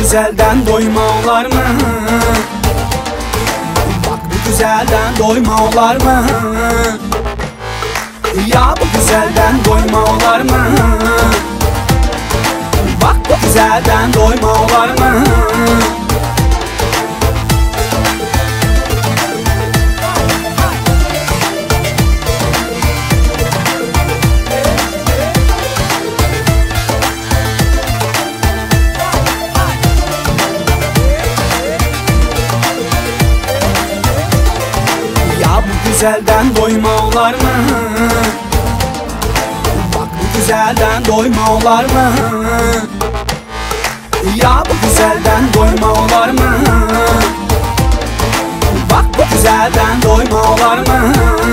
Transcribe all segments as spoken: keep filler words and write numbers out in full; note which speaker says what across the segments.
Speaker 1: güzelden doyma olar mı? Bak bu güzelden doyma olar mı? Ya bu güzelden doyma olar mı? Bak bu güzelden doyma olar mı? Güzelden doyma olar mı? Bak bu güzelden doyma olar mı? Ya bu güzelden doyma olar mı? Bak bu güzelden doyma olar mı?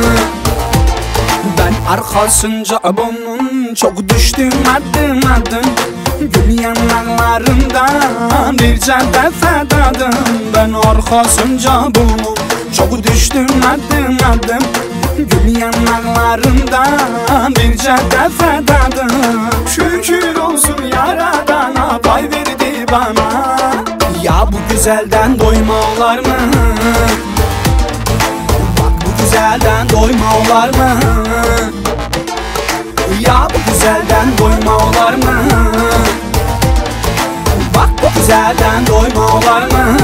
Speaker 1: Ben arkasınca bunun çok düştüm adım adım. Gül yanaklarından bir cadde fedadım. Ben arkasınca bunun çok düştüm adım adım. Gül yanaklarından bir cadde fedadım. Şükür olsun Yaradan'a pay verdi bana. Ya bu güzelden doyma olar mı? Bak bu güzelden doyma olar mı? Ya bu güzelden doyma olar mı? Bak bu güzelden doyma olar mı?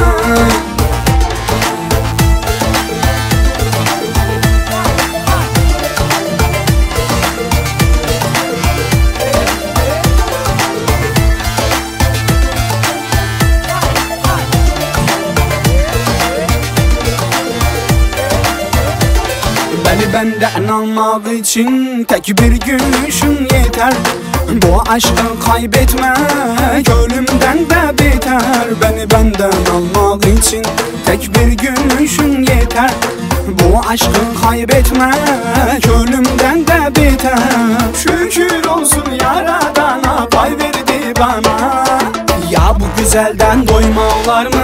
Speaker 1: Beni benden almak için tek bir gülüşün yeter. Bu aşkı kaybetmek ölümden de beter. Beni benden almak için tek bir gülüşün yeter. Bu aşkı kaybetmek ölümden de beter. Şükür olsun Yaradan'a pay verdi bana. Ya bu güzelden doyma olar mı?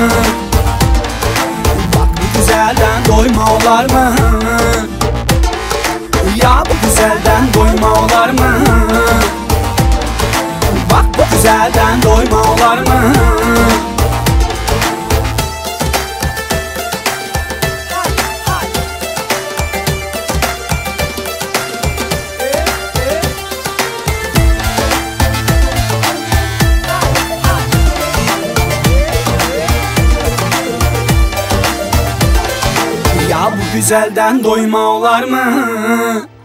Speaker 1: Güzelden doyma olar mı? Ya bu güzelden doyma olar mı? Bak bu güzelden doyma olar mı? Ya bu güzelden doyma olar mı?